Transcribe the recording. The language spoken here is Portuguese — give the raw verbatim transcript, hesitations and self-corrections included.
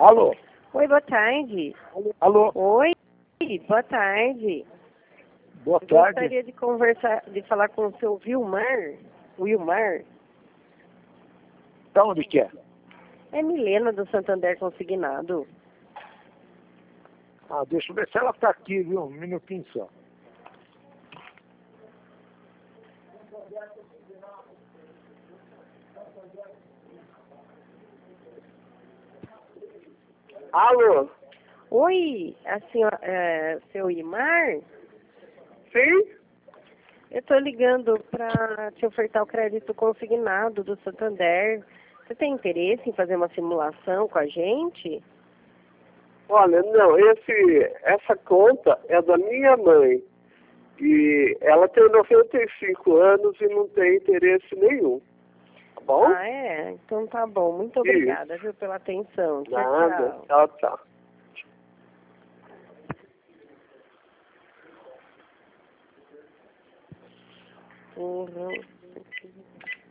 Alô? Oi, boa tarde. Alô? Oi, boa tarde. Boa Eu tarde. gostaria de conversar, de falar com o seu Vilmar. Wilmar. Da onde que é? É Milena do Santander Consignado. Ah, deixa eu ver se ela tá aqui, viu? Um minutinho só. Alô? Oi, a senhora, é, seu Wilmar? Sim? Eu estou ligando para te ofertar o crédito consignado do Santander. Você tem interesse em fazer uma simulação com a gente? Olha, não, esse, essa conta é da minha mãe. E ela tem noventa e cinco anos e não tem interesse nenhum. Tá bom? Ah, é? Então tá bom. Muito obrigada, viu, pela atenção. Tchau, Nada. tchau. Tchau, tchau. Uhum.